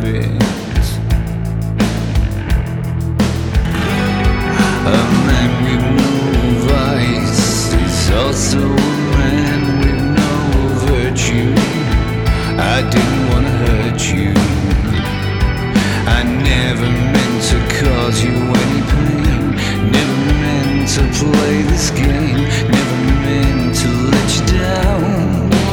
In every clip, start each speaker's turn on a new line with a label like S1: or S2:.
S1: bit. A man with no vice is also a man with no virtue. I didn't want to hurt you. I never meant to cause you any pain. Never meant to play this game. Never meant to let you down.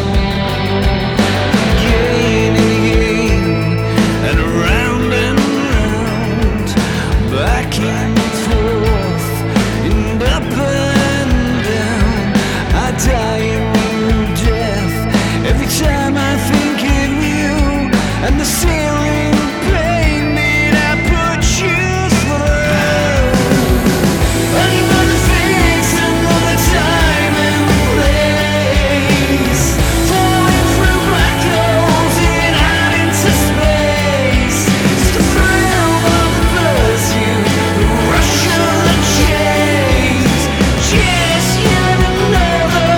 S1: Again and again, and around and around, back and forth, and up and down. I die in new death every time I think of you, and the searing pain that I put you through. Another face, another time and place, falling through black holes and out into space. It's the thrill of the pursuit, the rush of the chase. Just yet another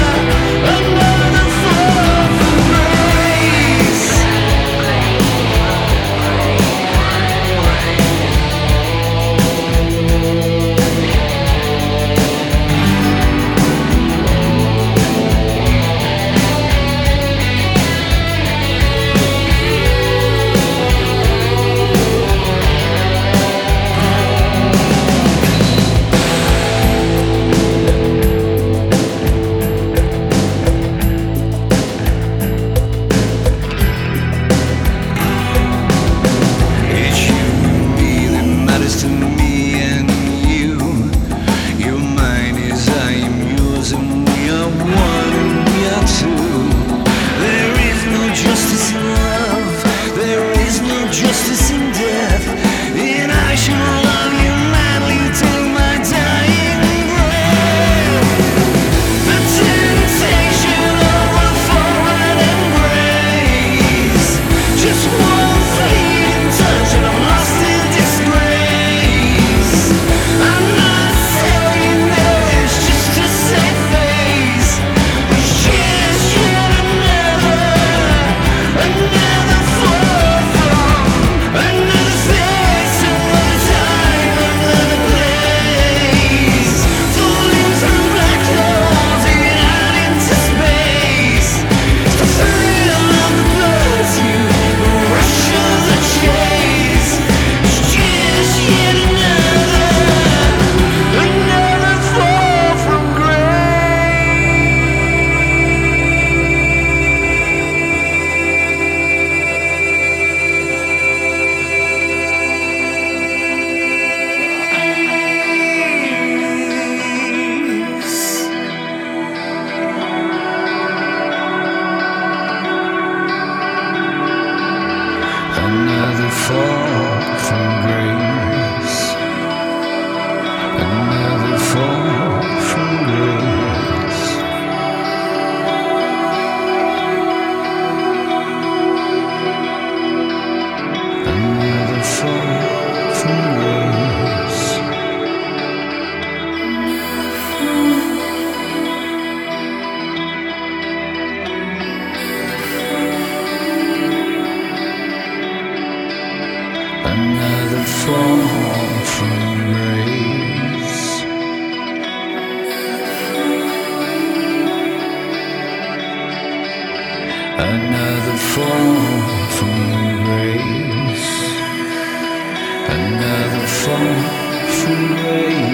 S1: fall from grace. It's you and me that matters to me and you. You're mine as I am yours, and we are one and we are two. There is no justice in love, there is no justice in death, and I shall love you madly till my dying breath. The temptation of a foreign embrace, just one fleeting touch and I'm lost in disgrace. I'm not saying this just to save face. It's just yet another fall from, another face, another time, another place, falling through black holes and out into space. It's the thrill of the pursuit, the rush of the chase. It's just yet another fall from grace. Another fall from grace. Another fall from grace. Another fall from grace. Another fall from grace. Another fall from grace. Another fall from grace.